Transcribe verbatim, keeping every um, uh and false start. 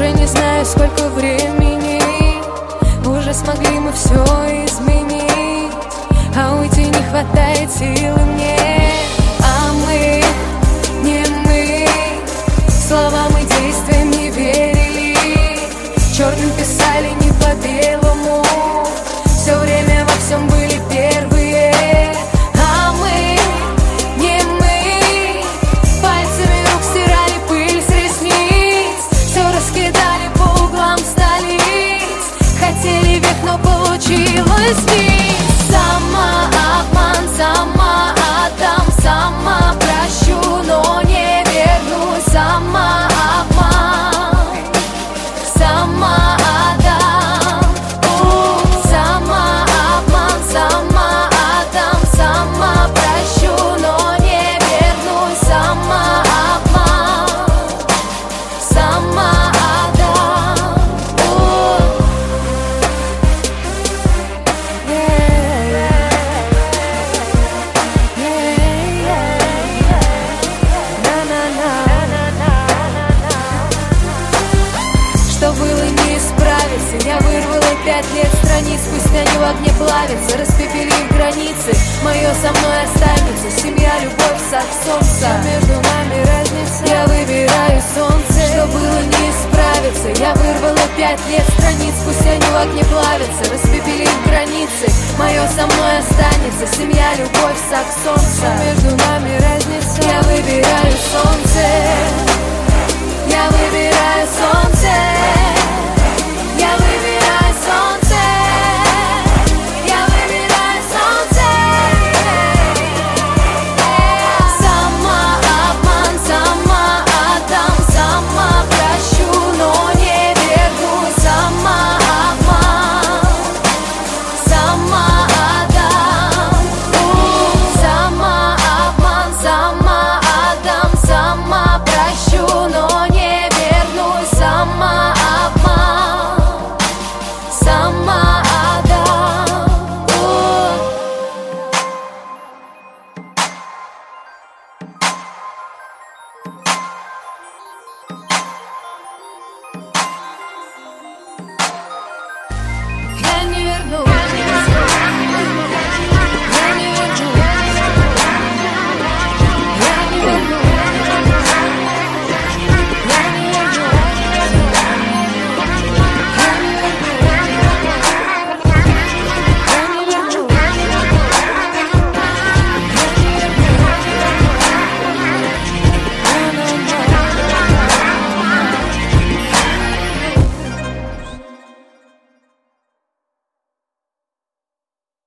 Уже не знаю, сколько времени, уже смогли мы все изменить, а уйти не хватает силы мне. А мы, не мы, словам и действиям не верили, черным писали не по белому, все время во всем были первые. А мы, не мы, пальцами рук стирали пыль с ресниц, все раскидали по углам столиц, хотели вверх, но получилось вниз. Самообман, сама отдам, сама прощу, но не вернусь. Самообман, сама отдам, самообман, сама отдам, сама прощу, но не вернусь. Самообман, сама отдам. Что было не исправиться, я вырвала пять лет страниц, пусть они в огне плавятся, распепелив границы, мое со мной останется, семья, любовь, сад, солнце, между нами разница, я выбираю солнце. Что было не исправиться, я вырвала пять лет страниц, пусть они в огне плавятся, распепелив границы, мое со мной останется, семья, любовь, сад, солнце, между нами разница, я выбираю солнце, я выбираю